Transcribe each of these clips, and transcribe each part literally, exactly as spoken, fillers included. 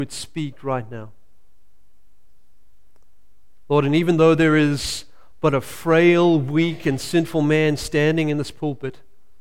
would speak right now. Lord, and even though there is but a frail, weak, and sinful man standing in this pulpit,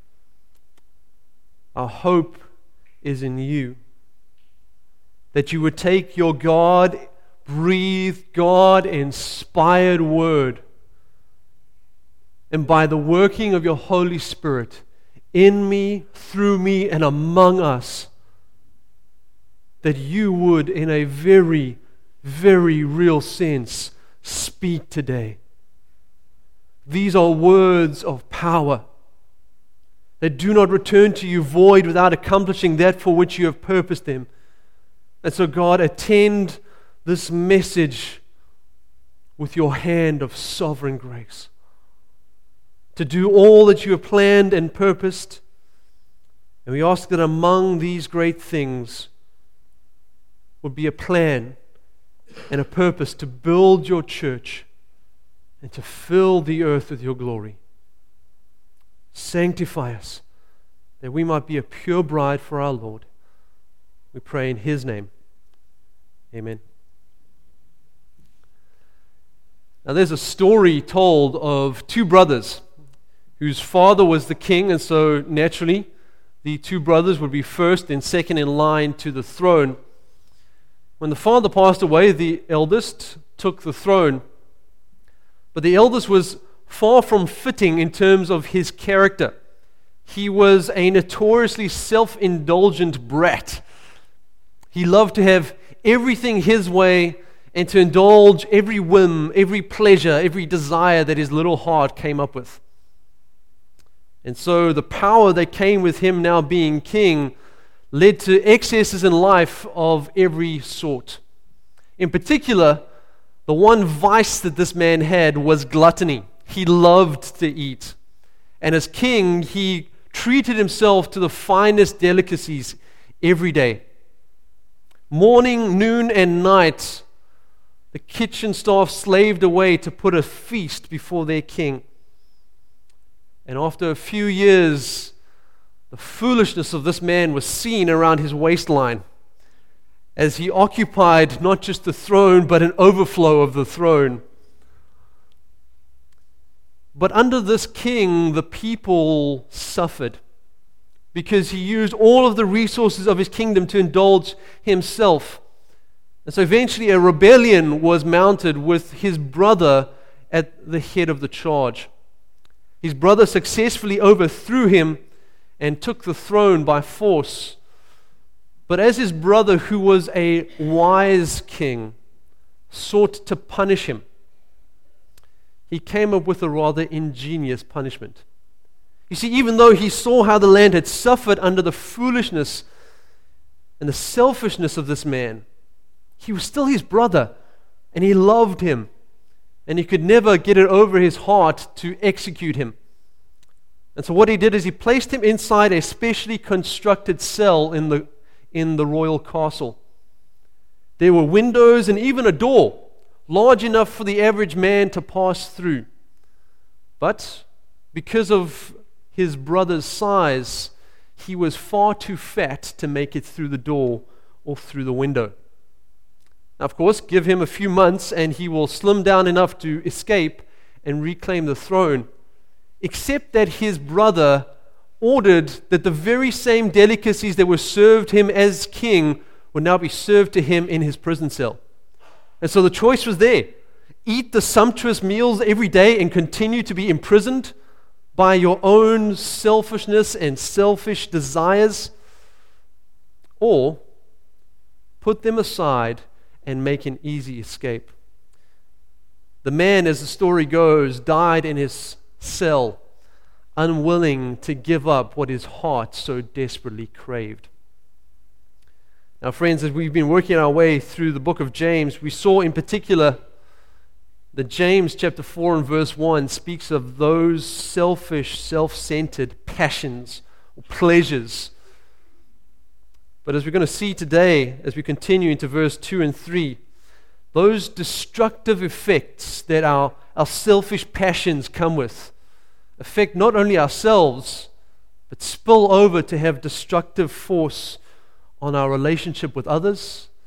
our hope is in you. That you would take your God-breathed, God-inspired word, and by the working of your Holy Spirit, in me, through me, and among us, that you would, in a very, very real sense, speak today. These are words of power that do not return to you void without accomplishing that for which you have purposed them. And so, God, attend this message with your hand of sovereign grace, to do all that you have planned and purposed. And we ask that among these great things would be a plan and a purpose to build your church and to fill the earth with your glory. Sanctify us, that we might be a pure bride for our Lord. We pray in His name. Amen. Now there's a story told of two brothers whose father was the king, and so naturally the two brothers would be first and second in line to the throne. When the father passed away, the eldest took the throne. But the eldest was far from fitting in terms of his character. He was a notoriously self-indulgent brat. He loved to have everything his way and to indulge every whim, every pleasure, every desire that his little heart came up with. And so the power that came with him now being king led to excesses in life of every sort. In particular, the one vice that this man had was gluttony. He loved to eat. And as king, he treated himself to the finest delicacies every day. Morning, noon, and night, the kitchen staff slaved away to put a feast before their king. And after a few years, the foolishness of this man was seen around his waistline, as he occupied not just the throne, but an overflow of the throne. But under this king, the people suffered, because he used all of the resources of his kingdom to indulge himself. And so eventually a rebellion was mounted with his brother at the head of the charge. His brother successfully overthrew him and took the throne by force. But as his brother, who was a wise king, sought to punish him, he came up with a rather ingenious punishment. You see, even though he saw how the land had suffered under the foolishness and the selfishness of this man, he was still his brother, and he loved him, and he could never get it over his heart to execute him. And so what he did is he placed him inside a specially constructed cell in the in the royal castle. There were windows and even a door large enough for the average man to pass through. But because of his brother's size, he was far too fat to make it through the door or through the window. Now, of course, give him a few months and he will slim down enough to escape and reclaim the throne, except that his brother ordered that the very same delicacies that were served him as king would now be served to him in his prison cell. And so the choice was there. Eat the sumptuous meals every day and continue to be imprisoned by your own selfishness and selfish desires, or put them aside and make an easy escape. The man, as the story goes, died in his cell, unwilling to give up what his heart so desperately craved. Now, friends, as we've been working our way through the book of James, we saw in particular that James chapter four and verse one speaks of those selfish, self-centered passions or pleasures. But as we're going to see today, as we continue into verse two and three, those destructive effects that our, our selfish passions come with affect not only ourselves, but spill over to have destructive force on our relationship with others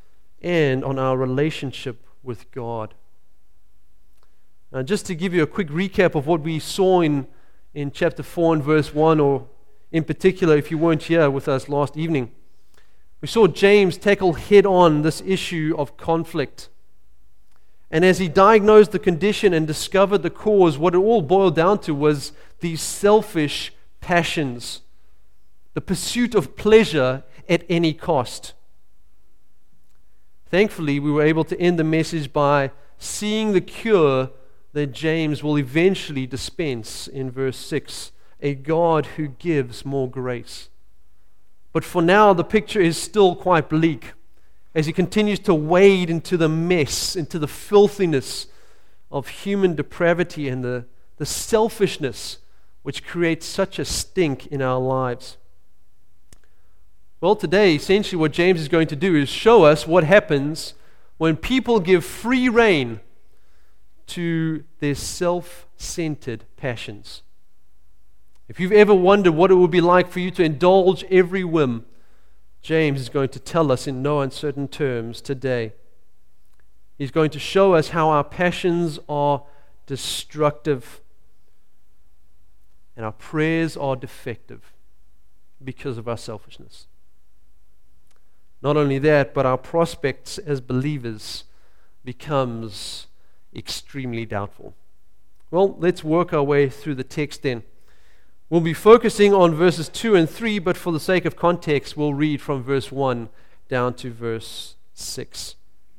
and on our relationship with God. Now, just to give you a quick recap of what we saw in, in chapter four and verse one, or in particular, if you weren't here with us last evening, we saw James tackle head on this issue of conflict. And as he diagnosed the condition and discovered the cause, what it all boiled down to was these selfish passions, the pursuit of pleasure at any cost. Thankfully, we were able to end the message by seeing the cure that James will eventually dispense in verse six, a God who gives more grace. But for now, the picture is still quite bleak as he continues to wade into the mess, into the filthiness of human depravity and the, the selfishness which creates such a stink in our lives. Well, today, essentially what James is going to do is show us what happens when people give free rein to their self-centered passions. If you've ever wondered what it would be like for you to indulge every whim, James is going to tell us in no uncertain terms today. He's going to show us how our passions are destructive and our prayers are defective because of our selfishness. Not only that, but our prospects as believers becomes extremely doubtful. Well, let's work our way through the text then. We'll be focusing on verses two and three, but for the sake of context, we'll read from verse one down to verse six.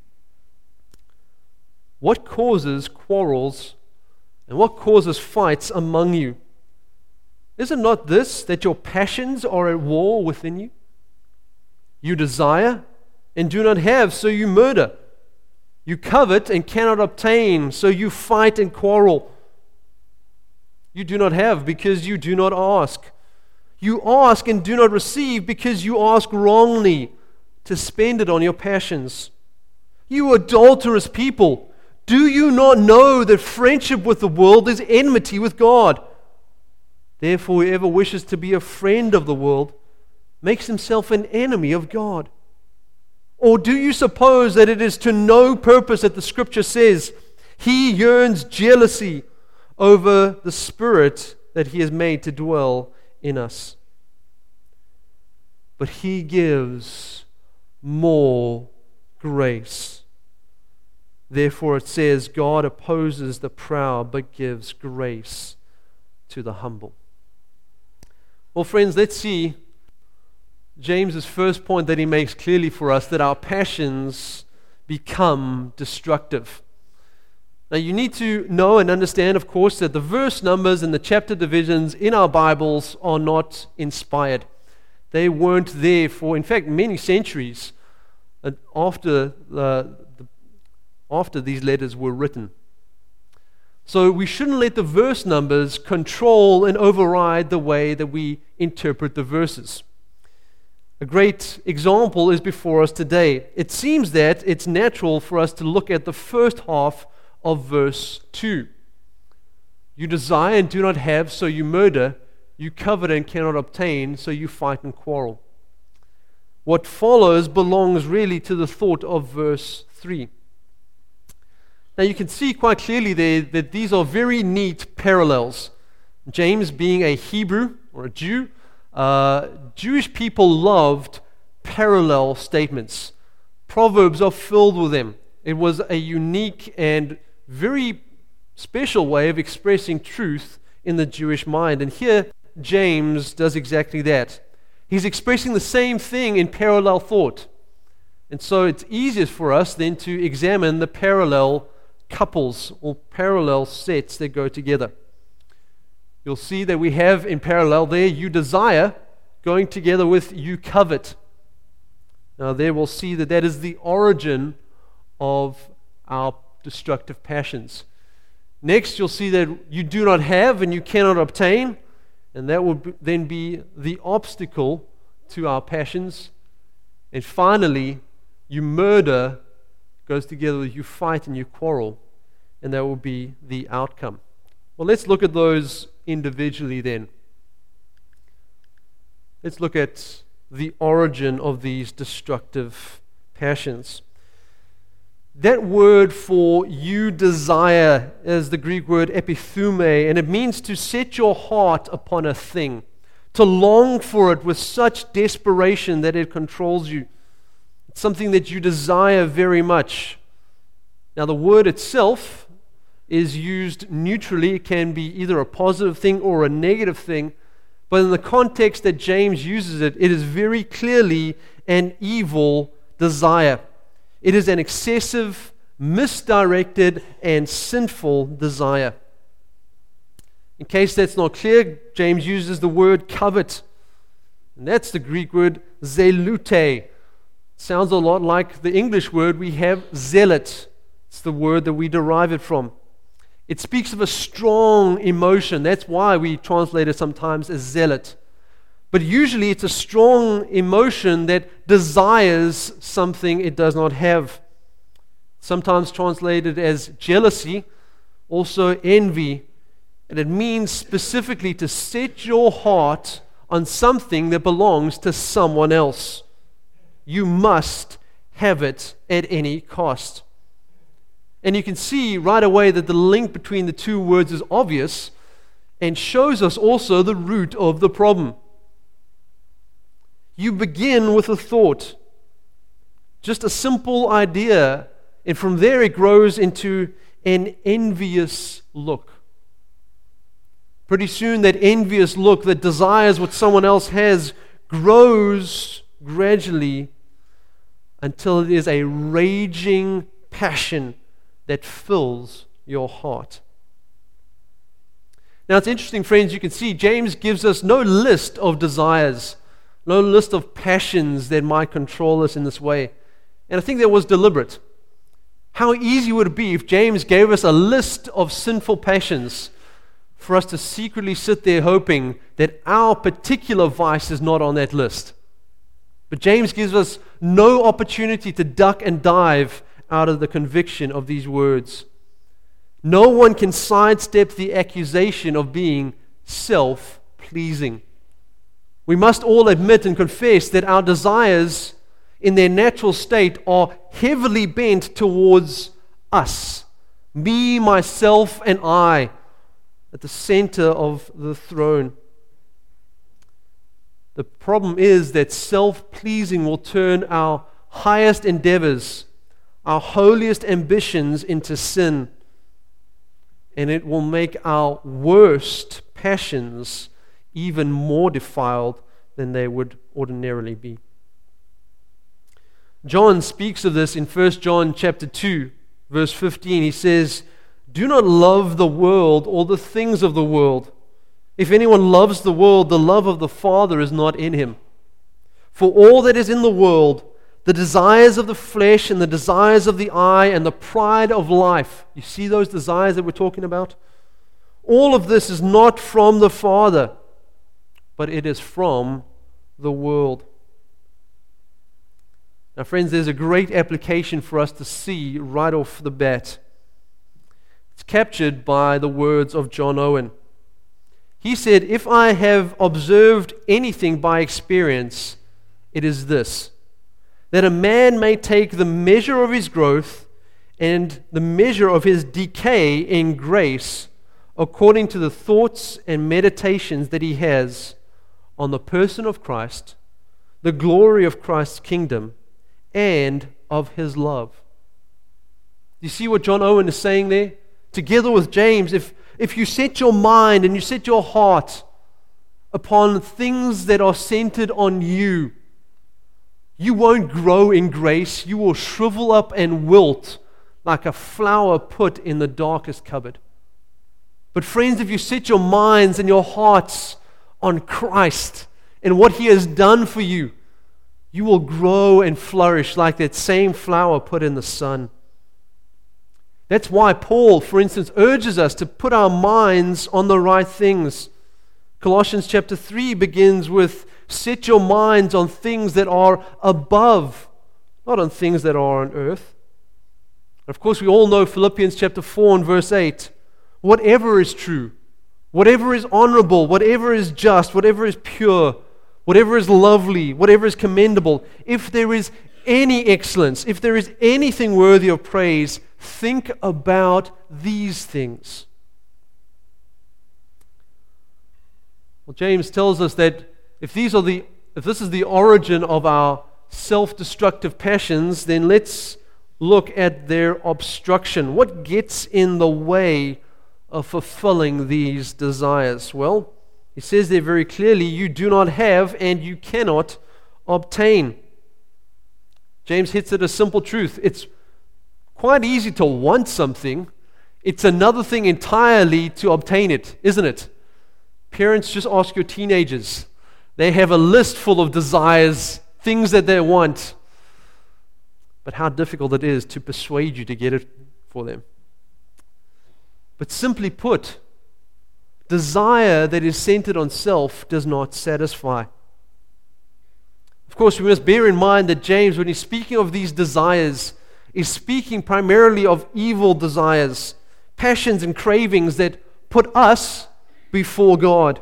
What causes quarrels and what causes fights among you? Is it not this, that your passions are at war within you? You desire and do not have, so you murder. You covet and cannot obtain, so you fight and quarrel. You do not have because you do not ask. You ask and do not receive because you ask wrongly to spend it on your passions. You adulterous people, do you not know that friendship with the world is enmity with God? Therefore, whoever wishes to be a friend of the world makes himself an enemy of God. Or do you suppose that it is to no purpose that the Scripture says, He yearns jealousy over the Spirit that He has made to dwell in us? But He gives more grace. Therefore it says, God opposes the proud, but gives grace to the humble. Well, friends, let's see James's first point that he makes clearly for us, that our passions become destructive. Now you need to know and understand, of course, that the verse numbers and the chapter divisions in our Bibles are not inspired. They weren't there for, in fact, many centuries after, uh, the, after these letters were written. So we shouldn't let the verse numbers control and override the way that we interpret the verses. A great example is before us today. It seems that it's natural for us to look at the first half of verse two. You desire and do not have, so you murder. You covet and cannot obtain, so you fight and quarrel. What follows belongs really to the thought of verse three. Now you can see quite clearly there that these are very neat parallels. James, being a Hebrew or a Jew, Uh, Jewish people loved parallel statements. Proverbs are filled with them. It was a unique and very special way of expressing truth in the Jewish mind. And here, James does exactly that. He's expressing the same thing in parallel thought. And so it's easiest for us then to examine the parallel couples or parallel sets that go together. You'll see that we have in parallel there, you desire, going together with you covet. Now there we'll see that that is the origin of our destructive passions. Next, you'll see that you do not have and you cannot obtain, and that will then be the obstacle to our passions. And finally, you murder goes together with you fight and you quarrel, and that will be the outcome. Well, let's look at those individually then. Let's look at the origin of these destructive passions. That word for you desire is the Greek word epithume, and it means to set your heart upon a thing, to long for it with such desperation that it controls you. It's something that you desire very much. Now, the word itself is used neutrally. It can be either a positive thing or a negative thing, but in the context that James uses it, it is very clearly an evil desire. It is an excessive, misdirected, and sinful desire. In case that's not clear, James uses the word covet. And that's the Greek word zelute. Sounds a lot like the English word we have, zealot. It's the word that we derive it from. It speaks of a strong emotion. That's why we translate it sometimes as zealot. But usually it's a strong emotion that desires something it does not have. Sometimes translated as jealousy, also envy. And it means specifically to set your heart on something that belongs to someone else. You must have it at any cost. And you can see right away that the link between the two words is obvious and shows us also the root of the problem. You begin with a thought, just a simple idea, and from there it grows into an envious look. Pretty soon that envious look that desires what someone else has grows gradually until it is a raging passion that fills your heart. Now it's interesting, friends, you can see James gives us no list of desires, no list of passions that might control us in this way. And I think that was deliberate. How easy would it be if James gave us a list of sinful passions for us to secretly sit there hoping that our particular vice is not on that list? But James gives us no opportunity to duck and dive out of the conviction of these words. No one can sidestep the accusation of being self-pleasing. We must all admit and confess that our desires in their natural state are heavily bent towards us, me, myself, and I, at the center of the throne. The problem is that self-pleasing will turn our highest endeavors, our holiest ambitions into sin, and it will make our worst passions even more defiled than they would ordinarily be. John speaks of this in First John chapter two, verse fifteen. He says, "Do not love the world or the things of the world. If anyone loves the world, the love of the Father is not in him. For all that is in the world, the desires of the flesh and the desires of the eye and the pride of life," you see those desires that we're talking about? "All of this is not from the Father, but it is from the world." Now, friends, there's a great application for us to see right off the bat. It's captured by the words of John Owen. He said, "If I have observed anything by experience, it is this, that a man may take the measure of his growth and the measure of his decay in grace according to the thoughts and meditations that he has on the person of Christ, the glory of Christ's kingdom, and of his love." You see what John Owen is saying there? Together with James, if, if you set your mind and you set your heart upon things that are centered on you, you won't grow in grace. You will shrivel up and wilt like a flower put in the darkest cupboard. But friends, if you set your minds and your hearts on Christ and what He has done for you, you will grow and flourish like that same flower put in the sun. That's why Paul, for instance, urges us to put our minds on the right things. Colossians chapter three begins with, "Set your minds on things that are above, not on things that are on earth." Of course, we all know Philippians chapter four and verse eight. "Whatever is true, whatever is honorable, whatever is just, whatever is pure, whatever is lovely, whatever is commendable, if there is any excellence, if there is anything worthy of praise, think about these things. Well, James tells us that if these are the if this is the origin of our self-destructive passions, then let's look at their obstruction. What gets in the way of fulfilling these desires? Well, he says there very clearly, you do not have and you cannot obtain. James hits at a simple truth. It's quite easy to want something. It's another thing entirely to obtain it, isn't it? Parents, just ask your teenagers. They have a list full of desires, things that they want. But how difficult it is to persuade you to get it for them. But simply put, desire that is centered on self does not satisfy. Of course, we must bear in mind that James, when he's speaking of these desires, is speaking primarily of evil desires, passions and cravings that put us before God.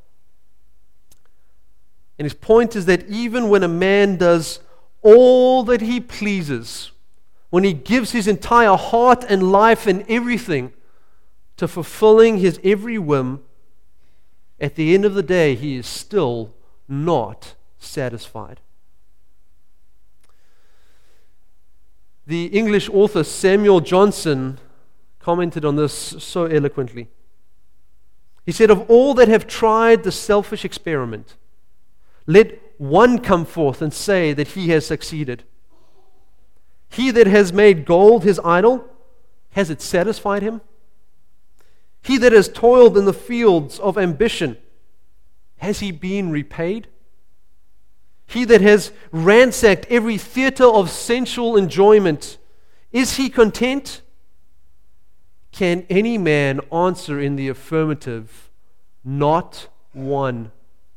And his point is that even when a man does all that he pleases, when he gives his entire heart and life and everything to fulfilling his every whim, at the end of the day, he is still not satisfied. The English author Samuel Johnson commented on this so eloquently. He said, of all that have tried the selfish experiment, let one come forth and say that he has succeeded. He that has made gold his idol, has it satisfied him? He that has toiled in the fields of ambition, has he been repaid? He that has ransacked every theater of sensual enjoyment, is he content? Can any man answer in the affirmative? Not one.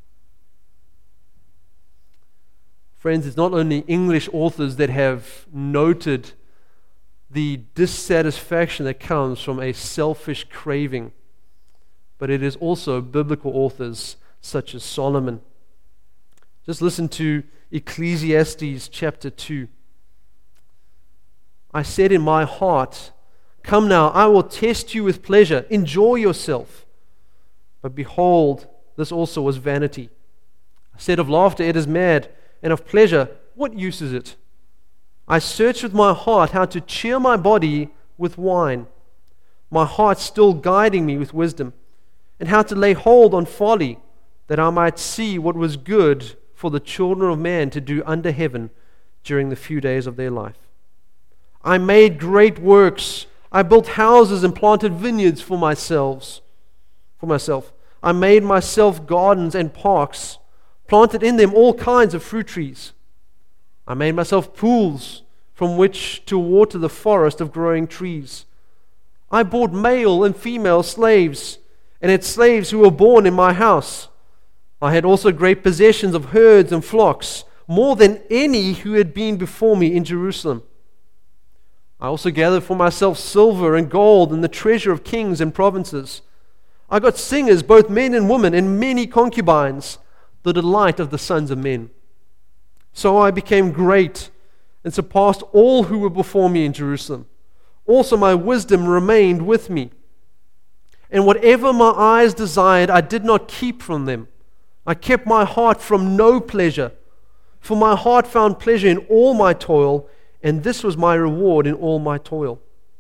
Friends, it's not only English authors that have noted the dissatisfaction that comes from a selfish craving, but it is also biblical authors such as Solomon. Just listen to Ecclesiastes chapter two. I said in my heart, come now, I will test you with pleasure. Enjoy yourself. But behold, this also was vanity. I said of laughter, it is mad, and of pleasure, what use is it? I searched with my heart how to cheer my body with wine, my heart still guiding me with wisdom, and how to lay hold on folly, that I might see what was good for the children of man to do under heaven during the few days of their life. I made great works. I built houses and planted vineyards for myself. For myself. I made myself gardens and parks, planted in them all kinds of fruit trees. I made myself pools from which to water the forest of growing trees. I bought male and female slaves, and had slaves who were born in my house. I had also great possessions of herds and flocks, more than any who had been before me in Jerusalem. I also gathered for myself silver and gold and the treasure of kings and provinces. I got singers, both men and women, and many concubines, the delight of the sons of men. So I became great and surpassed all who were before me in Jerusalem. Also my wisdom remained with me. And whatever my eyes desired, I did not keep from them. I kept my heart from no pleasure, for my heart found pleasure in all my toil, and this was my reward in all my toil.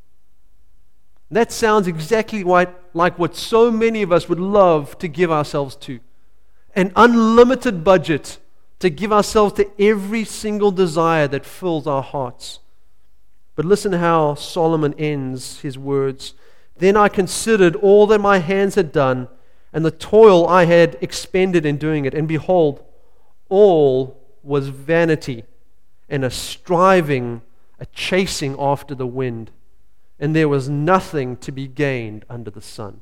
That sounds exactly like, like what so many of us would love to give ourselves to. An unlimited budget to give ourselves to every single desire that fills our hearts. But listen how Solomon ends his words. Then I considered all that my hands had done, and the toil I had expended in doing it. And behold, all was vanity and a striving, a chasing after the wind. And there was nothing to be gained under the sun.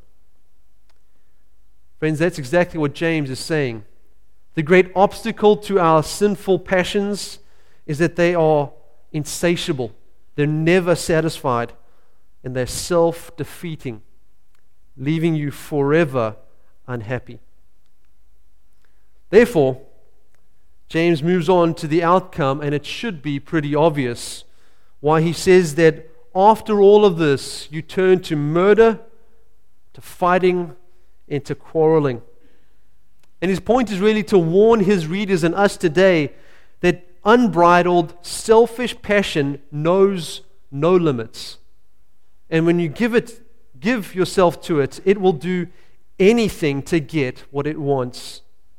Friends, that's exactly what James is saying. The great obstacle to our sinful passions is that they are insatiable. They're never satisfied. And they're self-defeating, leaving you forever unhappy. Therefore, James moves on to the outcome, and it should be pretty obvious why he says that after all of this, you turn to murder, to fighting, and to quarreling. And his point is really to warn his readers and us today that unbridled, selfish passion knows no limits. And when you give it, give yourself to it, it will do anything to get what it wants.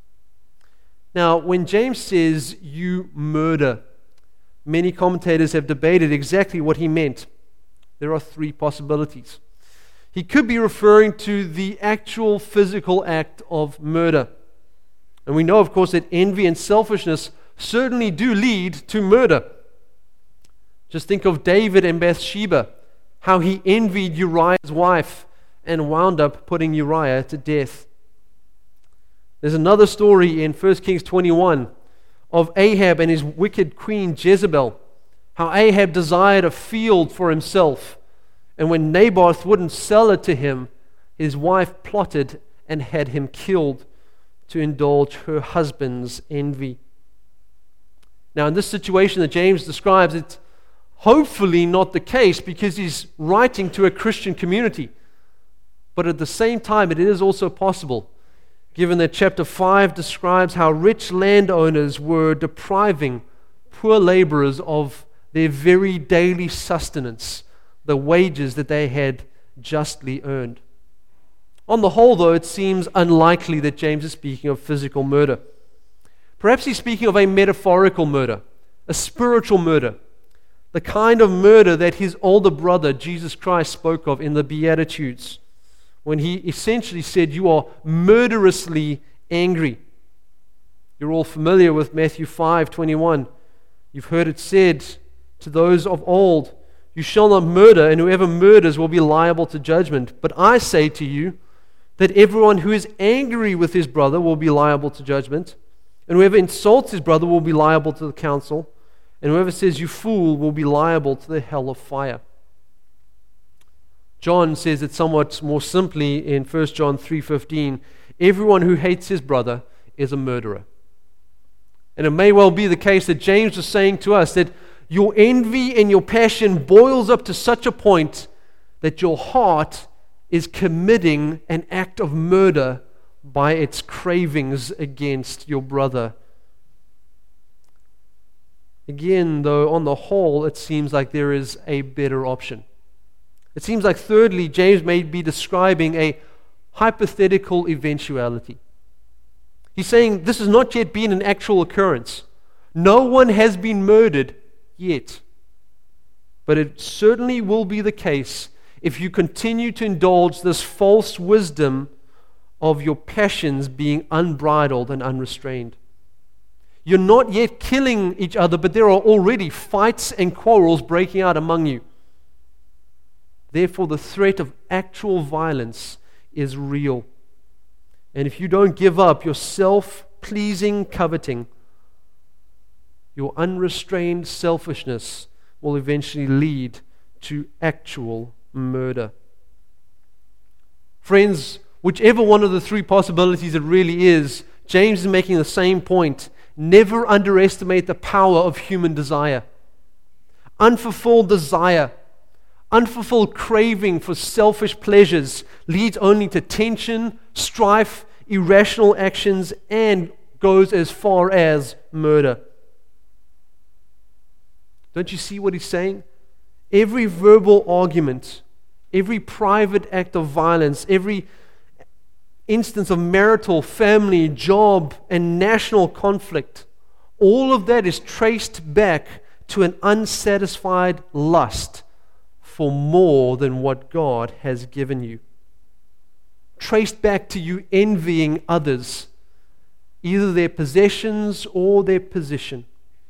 Now, when James says you murder, many commentators have debated exactly what he meant. There are three possibilities. He could be referring to the actual physical act of murder. And we know, of course, that envy and selfishness certainly do lead to murder. Just think of David and Bathsheba, how he envied Uriah's wife and wound up putting Uriah to death. There's another story in First Kings twenty-one of Ahab and his wicked queen Jezebel, how Ahab desired a field for himself, and when Naboth wouldn't sell it to him, his wife plotted and had him killed to indulge her husband's envy. Now, in this situation that James describes, it's hopefully not the case because he's writing to a Christian community. But at the same time, it is also possible, given that chapter five describes how rich landowners were depriving poor laborers of their very daily sustenance, the wages that they had justly earned. On the whole, though, it seems unlikely that James is speaking of physical murder. Perhaps he's speaking of a metaphorical murder, a spiritual murder, the kind of murder that his older brother, Jesus Christ, spoke of in the Beatitudes, when he essentially said, you are murderously angry. You're all familiar with Matthew five twenty-one. You've heard it said to those of old, you shall not murder, and whoever murders will be liable to judgment. But I say to you that everyone who is angry with his brother will be liable to judgment, and whoever insults his brother will be liable to the council, and whoever says you fool will be liable to the hell of fire. John says it somewhat more simply in First John three fifteen, everyone who hates his brother is a murderer. And it may well be the case that James was saying to us that your envy and your passion boils up to such a point that your heart is committing an act of murder by its cravings against your brother. Again, though, on the whole, it seems like there is a better option. It seems like, thirdly, James may be describing a hypothetical eventuality. He's saying this has not yet been an actual occurrence. No one has been murdered yet. But it certainly will be the case if you continue to indulge this false wisdom of your passions being unbridled and unrestrained. You're not yet killing each other, but there are already fights and quarrels breaking out among you. Therefore, the threat of actual violence is real. And if you don't give up your self-pleasing coveting, your unrestrained selfishness will eventually lead to actual murder. Friends, whichever one of the three possibilities it really is, James is making the same point. Never underestimate the power of human desire. Unfulfilled desire, unfulfilled craving for selfish pleasures leads only to tension, strife, irrational actions, and goes as far as murder. Don't you see what he's saying? Every verbal argument, every private act of violence, every instance of marital, family, job, and national conflict, all of that is traced back to an unsatisfied lust for more than what God has given you. Traced back to you envying others, either their possessions or their position.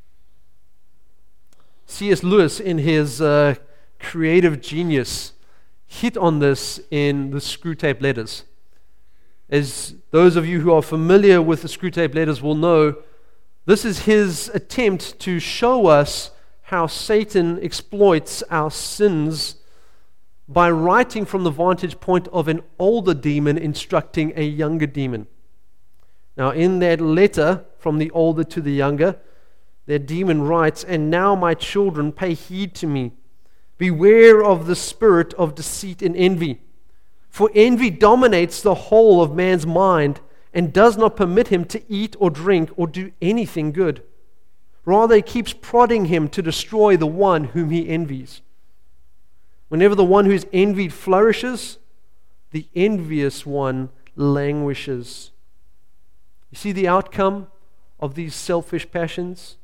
C S Lewis, in his uh, creative genius, hit on this in the Screwtape Letters. As those of you who are familiar with the Screwtape Letters will know, this is his attempt to show us how Satan exploits our sins by writing from the vantage point of an older demon instructing a younger demon. Now, in that letter from the older to the younger. Their demon writes, "And now, my children, pay heed to me. Beware of the spirit of deceit and envy. For envy dominates the whole of man's mind and does not permit him to eat or drink or do anything good. Rather, it keeps prodding him to destroy the one whom he envies. Whenever the one who is envied flourishes, the envious one languishes." You see the outcome of these selfish passions?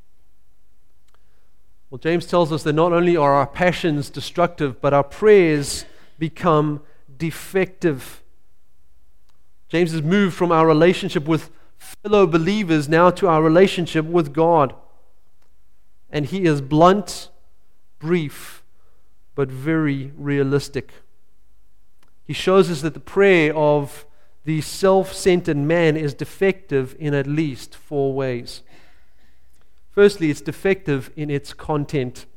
Well, James tells us that not only are our passions destructive, but our prayers become defective. James has moved from our relationship with fellow believers now to our relationship with God. And he is blunt, brief, but very realistic. He shows us that the prayer of the self-centered man is defective in at least four ways. Firstly, it's defective in its content.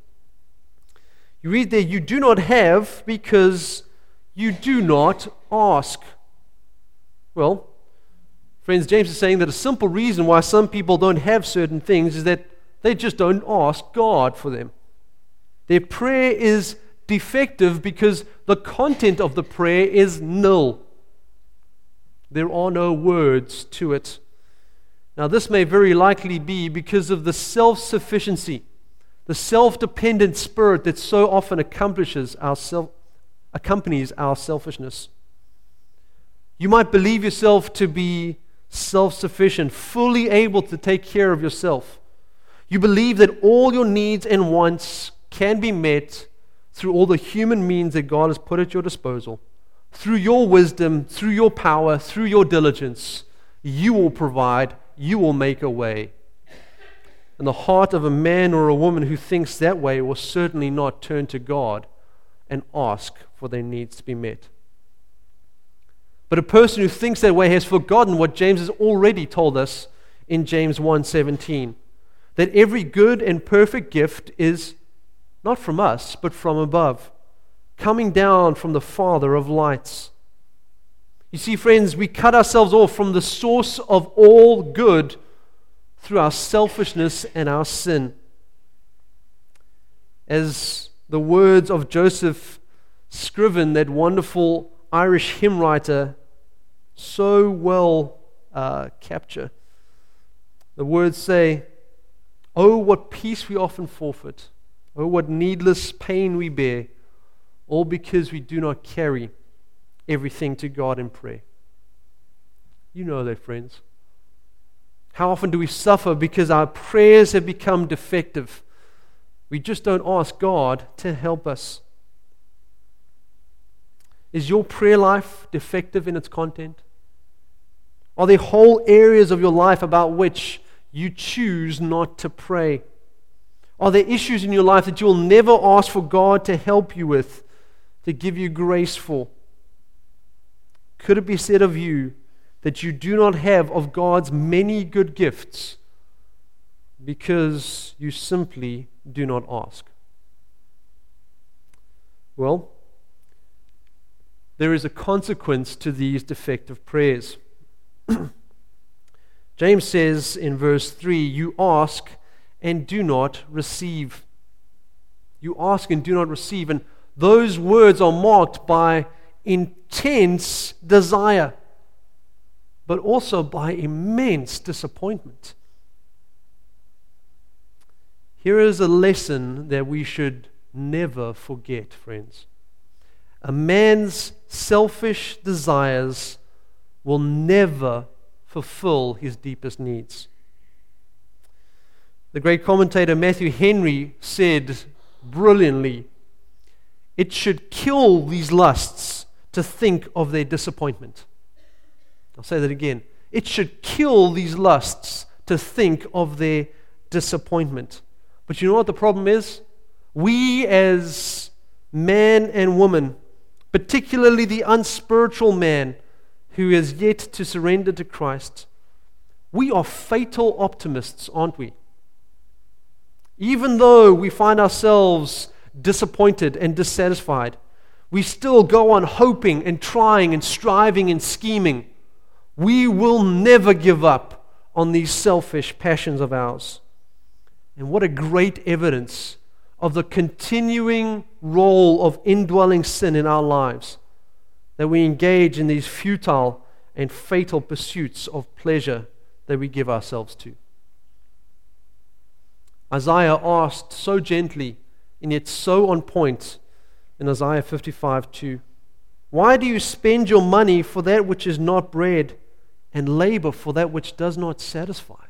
You read there, "You do not have because you do not ask." Well, friends, James is saying that a simple reason why some people don't have certain things is that they just don't ask God for them. Their prayer is defective because the content of the prayer is nil. There are no words to it. Now, this may very likely be because of the self-sufficiency, the self-dependent spirit that so often accomplishes our self, accompanies our selfishness. You might believe yourself to be self-sufficient, fully able to take care of yourself. You believe that all your needs and wants can be met through all the human means that God has put at your disposal. Through your wisdom, through your power, through your diligence, you will provide, you will make a way. And the heart of a man or a woman who thinks that way will certainly not turn to God and ask for their needs to be met. But a person who thinks that way has forgotten what James has already told us in James one seventeen, that every good and perfect gift is not from us, but from above, coming down from the Father of lights. You see, friends, we cut ourselves off from the source of all good through our selfishness and our sin. As the words of Joseph Scriven, that wonderful Irish hymn writer, so well uh, capture. The words say, "Oh, what peace we often forfeit. Oh, what needless pain we bear, all because we do not carry everything to God in prayer." You know that, friends. How often do we suffer because our prayers have become defective? We just don't ask God to help us. Is your prayer life defective in its content? Are there whole areas of your life about which you choose not to pray? Are there issues in your life that you will never ask for God to help you with, to give you grace for? Could it be said of you that you do not have of God's many good gifts because you simply do not ask? Well, there is a consequence to these defective prayers. James says in verse three, "You ask and do not receive." You ask and do not receive. And those words are marked by intense desire, but also by immense disappointment. Here is a lesson that we should never forget, friends. A man's selfish desires will never fulfill his deepest needs. The great commentator Matthew Henry said brilliantly, "It should kill these lusts to think of their disappointment." I'll say that again. It should kill these lusts to think of their disappointment. But you know what the problem is? We as man and woman, particularly the unspiritual man who has yet to surrender to Christ, we are fatal optimists, aren't we? Even though we find ourselves disappointed and dissatisfied, we still go on hoping and trying and striving and scheming. We will never give up on these selfish passions of ours. And what a great evidence of the continuing role of indwelling sin in our lives, that we engage in these futile and fatal pursuits of pleasure that we give ourselves to. Isaiah asked so gently and yet so on point in Isaiah fifty-five two, "Why do you spend your money for that which is not bread, and labor for that which does not satisfy?"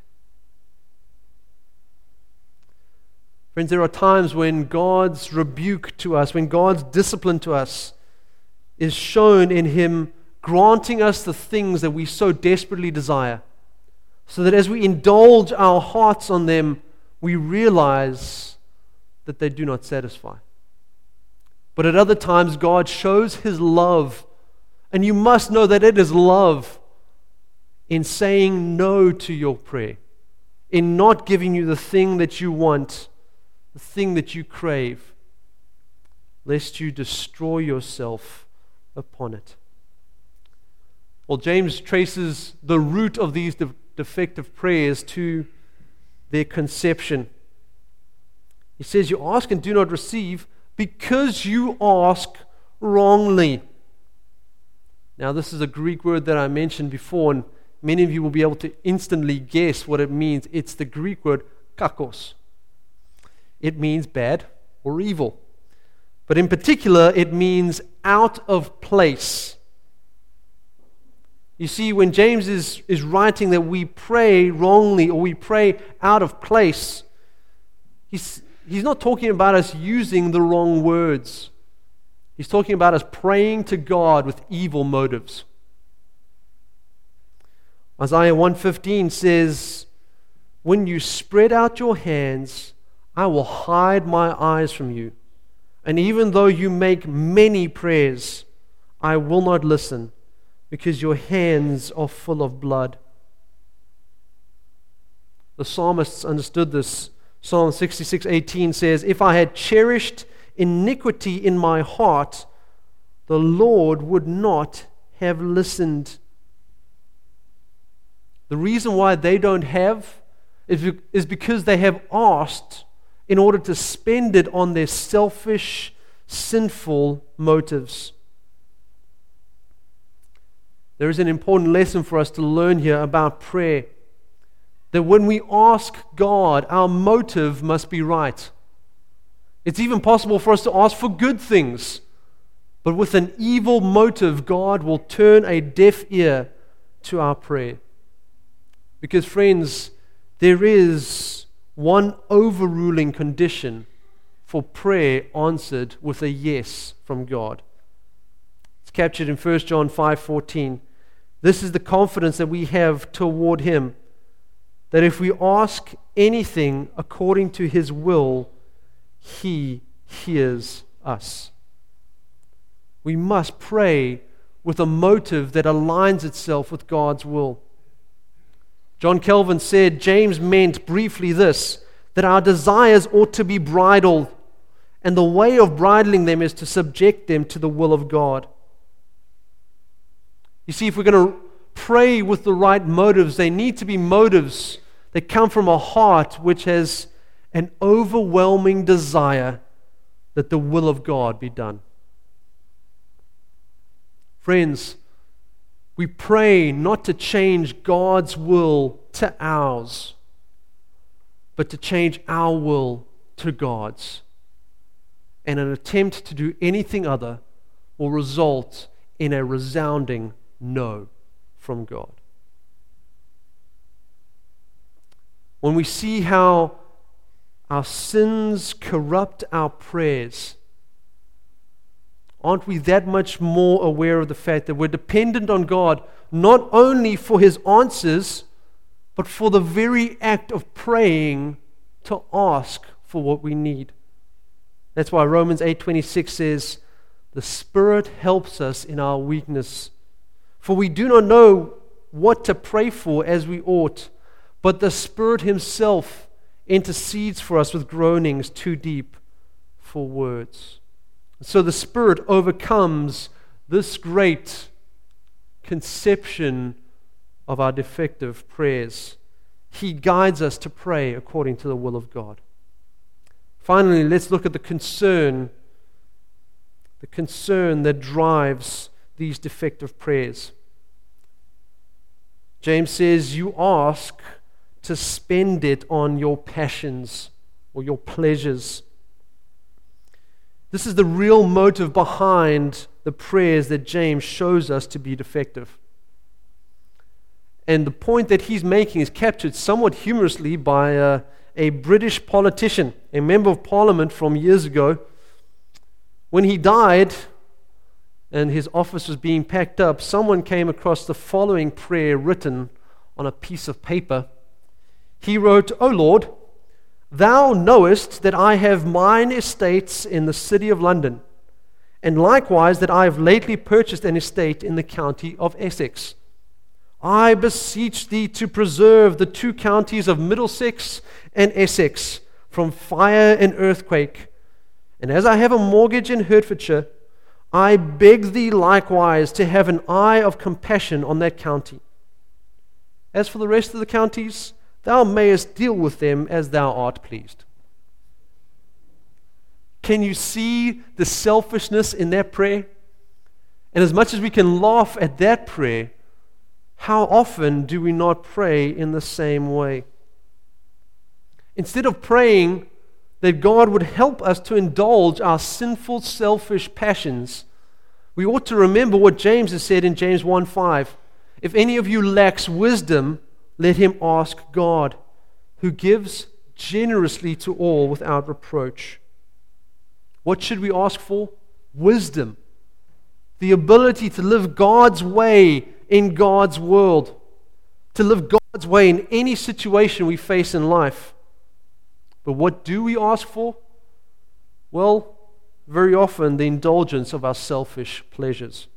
Friends, there are times when God's rebuke to us, when God's discipline to us is shown in Him granting us the things that we so desperately desire, so that as we indulge our hearts on them, we realize that they do not satisfy. But at other times, God shows His love, and you must know that it is love, in saying no to your prayer, in not giving you the thing that you want, the thing that you crave, lest you destroy yourself upon it. Well, James traces the root of these de- defective prayers to their conception. He says, "You ask and do not receive because you ask wrongly." Now, this is a Greek word that I mentioned before, and many of you will be able to instantly guess what it means. It's the Greek word kakos. It means bad or evil. But in particular, it means out of place. You see, when James is, is writing that we pray wrongly or we pray out of place, he's, he's not talking about us using the wrong words. He's talking about us praying to God with evil motives. Isaiah one fifteen says, "When you spread out your hands, I will hide my eyes from you. And even though you make many prayers, I will not listen, because your hands are full of blood." The psalmists understood this. Psalm sixty-six eighteen says, "If I had cherished iniquity in my heart, the Lord would not have listened." The reason why they don't have is because they have asked in order to spend it on their selfish, sinful motives. There is an important lesson for us to learn here about prayer. That when we ask God, our motive must be right. It's even possible for us to ask for good things, but with an evil motive, God will turn a deaf ear to our prayer. Because, friends, there is one overruling condition for prayer answered with a yes from God. It's captured in First John five fourteen. This is the confidence that we have toward Him, that if we ask anything according to His will, He hears us. We must pray with a motive that aligns itself with God's will. John Calvin said, James meant briefly this, that our desires ought to be bridled, and the way of bridling them is to subject them to the will of God. You see, if we're going to pray with the right motives, they need to be motives that come from a heart which has an overwhelming desire that the will of God be done. Friends, we pray not to change God's will to ours, but to change our will to God's. And an attempt to do anything other will result in a resounding no from God. When we see how our sins corrupt our prayers, aren't we that much more aware of the fact that we're dependent on God not only for His answers, but for the very act of praying to ask for what we need? That's why Romans eight twenty-six says, "The Spirit helps us in our weakness, for we do not know what to pray for as we ought, but the Spirit Himself intercedes for us with groanings too deep for words." So the Spirit overcomes this great conception of our defective prayers, He guides us to pray according to the will of God. Finally, let's look at the concern, the concern that drives these defective prayers. James says, you ask to spend it on your passions or your pleasures. This is the real motive behind the prayers that James shows us to be defective. And the point that he's making is captured somewhat humorously by a, a British politician, a member of parliament from years ago. When he died and his office was being packed up, someone came across the following prayer written on a piece of paper. He wrote, O Lord, Thou knowest that I have mine estates in the city of London, and likewise that I have lately purchased an estate in the county of Essex. I beseech thee to preserve the two counties of Middlesex and Essex from fire and earthquake. And as I have a mortgage in Hertfordshire, I beg thee likewise to have an eye of compassion on that county. As for the rest of the counties, thou mayest deal with them as thou art pleased. Can you see the selfishness in that prayer? And as much as we can laugh at that prayer, how often do we not pray in the same way? Instead of praying that God would help us to indulge our sinful, selfish passions, we ought to remember what James has said in James one five. If any of you lacks wisdom, let him ask God, who gives generously to all without reproach. What should we ask for? Wisdom. The ability to live God's way in God's world. To live God's way in any situation we face in life. But what do we ask for? Well, very often the indulgence of our selfish pleasures.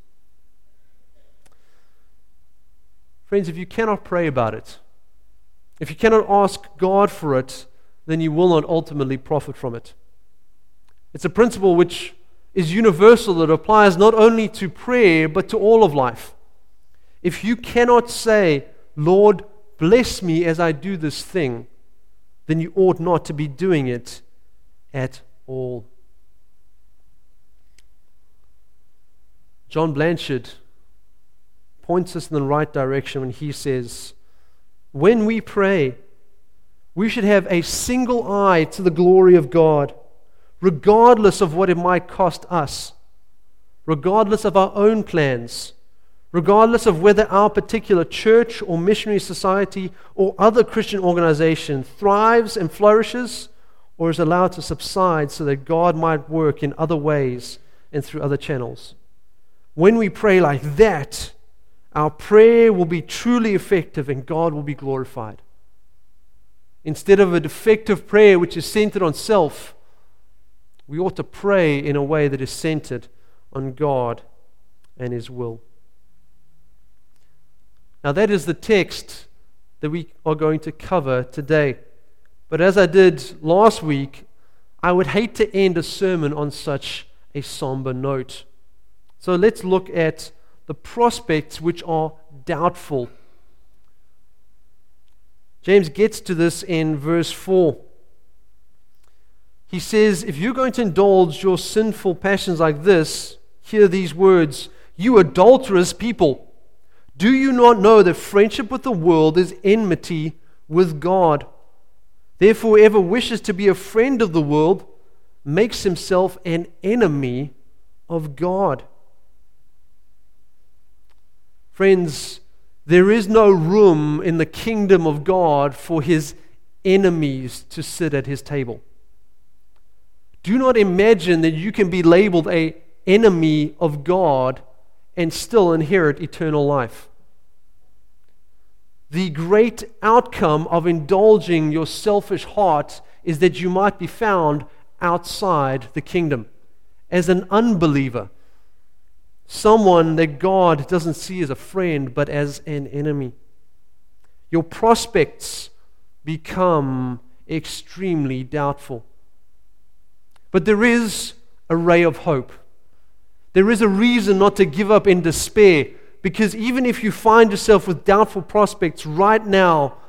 Friends, if you cannot pray about it, if you cannot ask God for it, then you will not ultimately profit from it. It's a principle which is universal, that applies not only to prayer, but to all of life. If you cannot say, Lord, bless me as I do this thing, then you ought not to be doing it at all. John Blanchard points us in the right direction when he says, when we pray, we should have a single eye to the glory of God, regardless of what it might cost us, regardless of our own plans, regardless of whether our particular church or missionary society or other Christian organization thrives and flourishes or is allowed to subside so that God might work in other ways and through other channels. When we pray like that, our prayer will be truly effective and God will be glorified. Instead of a defective prayer which is centered on self, we ought to pray in a way that is centered on God and His will. Now that is the text that we are going to cover today. But as I did last week, I would hate to end a sermon on such a somber note. So let's look at the prospects which are doubtful. James gets to this in verse four. He says, if you're going to indulge your sinful passions like this, hear these words, you adulterous people. Do you not know that friendship with the world is enmity with God? Therefore, whoever wishes to be a friend of the world makes himself an enemy of God. Friends, there is no room in the kingdom of God for His enemies to sit at His table. Do not imagine that you can be labeled an enemy of God and still inherit eternal life. The great outcome of indulging your selfish heart is that you might be found outside the kingdom as an unbeliever, someone that God doesn't see as a friend but as an enemy. Your prospects become extremely doubtful. But there is a ray of hope. There is a reason not to give up in despair, because even if you find yourself with doubtful prospects right now,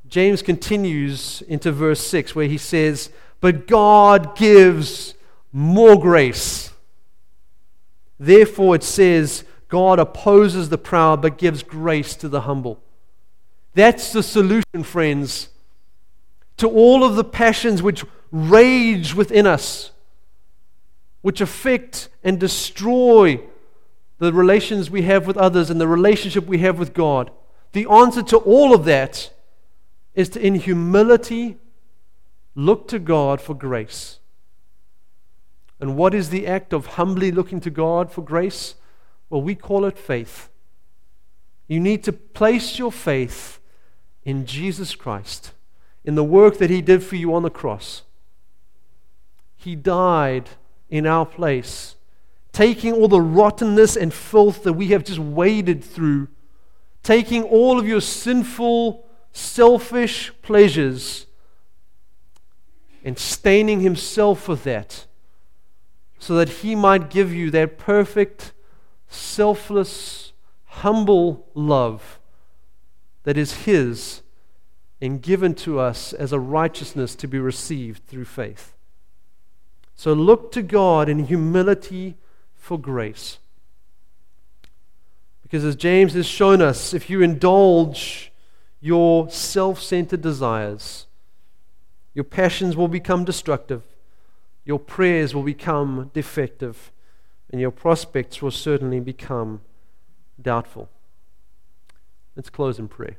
James continues into verse six where he says, "But God gives more grace. Therefore," it says, "God opposes the proud but gives grace to the humble." That's the solution, friends, to all of the passions which rage within us, which affect and destroy the relations we have with others and the relationship we have with God. The answer to all of that is to, in humility, look to God for grace. And what is the act of humbly looking to God for grace? Well, we call it faith. You need to place your faith in Jesus Christ, in the work that He did for you on the cross. He died in our place, taking all the rottenness and filth that we have just waded through, taking all of your sinful, selfish pleasures and staining Himself with that, so that He might give you that perfect, selfless, humble love that is His and given to us as a righteousness to be received through faith. So look to God in humility for grace. Because as James has shown us, if you indulge your self-centered desires, your passions will become destructive, your prayers will become defective, and your prospects will certainly become doubtful. Let's close in prayer.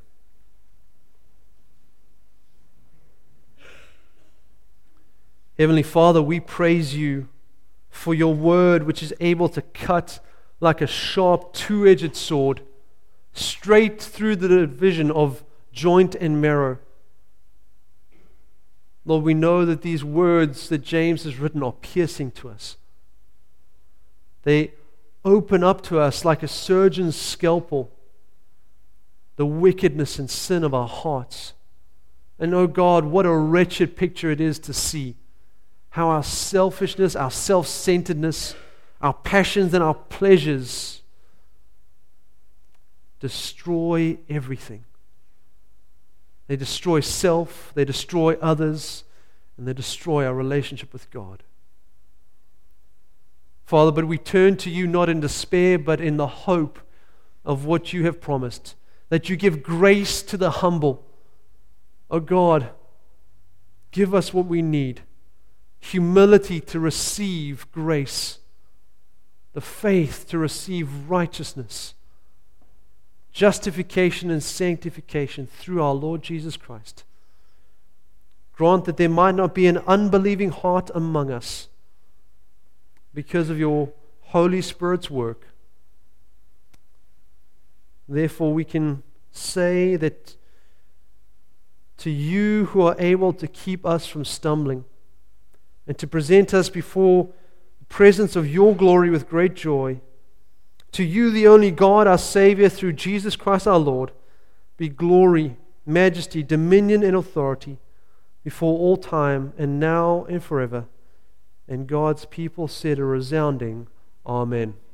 Heavenly Father, we praise You for Your word, which is able to cut like a sharp two-edged sword straight through the division of joint and marrow. Lord, we know that these words that James has written are piercing to us. They open up to us like a surgeon's scalpel the wickedness and sin of our hearts. And oh God, what a wretched picture it is to see how our selfishness, our self-centeredness, our passions and our pleasures destroy everything. They destroy self, they destroy others, and they destroy our relationship with God. Father, but we turn to You not in despair, but in the hope of what You have promised, that You give grace to the humble. Oh God, give us what we need. Humility to receive grace, the faith to receive righteousness, justification and sanctification through our Lord Jesus Christ. Grant that there might not be an unbelieving heart among us because of Your Holy Spirit's work. Therefore, we can say that to You who are able to keep us from stumbling and to present us before the presence of Your glory with great joy, to You, the only God, our Savior, through Jesus Christ our Lord, be glory, majesty, dominion, and authority before all time, and now and forever. And God's people said a resounding Amen.